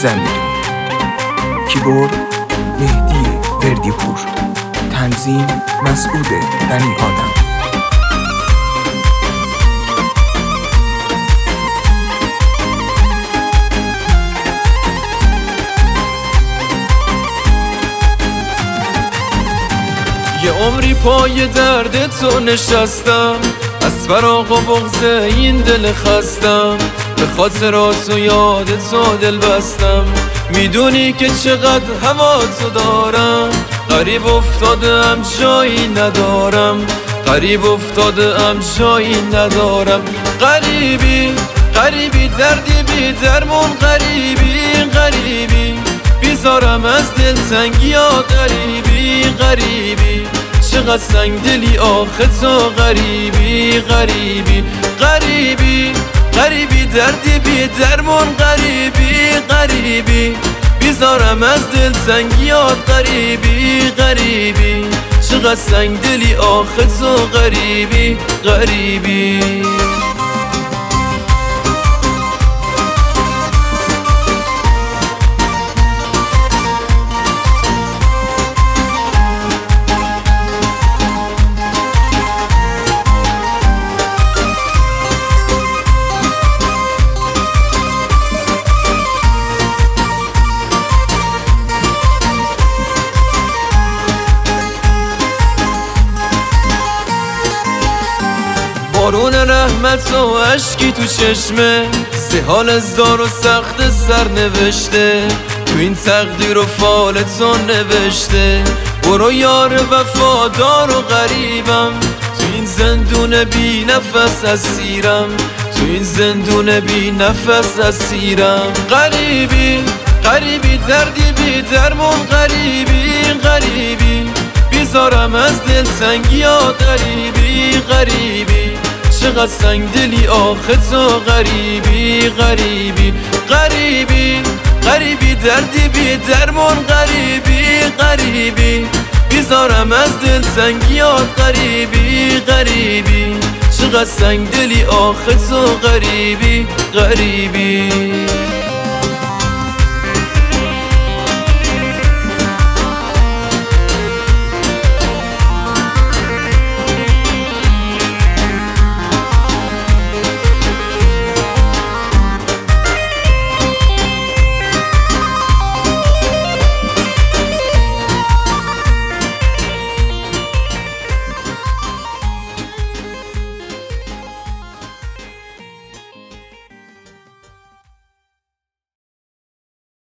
زندگی. کیبورد مهدی وردی پور، تنظیم مسعود بنی آدم. یه عمری پای درد تو نشستم، از فراق و بغض این دل خستم، به خاطرات و یاد تو دل بستم. میدونی که چقدر هوا تو دارم، غریب افتادم جایی ندارم، غریب افتادم جایی ندارم. غریبی غریبی دردی بی درمون، غریبی غریبی بیزارم از دل تنگیات، غریبی غریبی چقدر سنگ دلی آخه تو، غریبی غریبی غریبی غریبی دردی بی درمون، غریبی غریبی بیزارم از دل تنگیات، غریبی غریبی چقدر سنگ دلی آخه تو، غریبی غریبی. بارون رحمت و عشقی تو چشمه، سه حال زار و سخت سر نوشته، تو این تقدیر و فال تو نوشته. برو یار وفادار و غریبم، تو این زندون بی نفس اسیرم، تو این زندون بی نفس اسیرم. غریبی غریبی دردی بی درمون، غریبی غریبی بیزارم از دل تنگیات، غریبی غریبی چقدر سنگ دلی آخه تو، غریبی غریبی غریبی غریبی دردی بی درمون، غریبی غریبی بیزارم از دل تنگیات، غریبی غریبی چقدر سنگ دلی آخه تو، غریبی غریبی.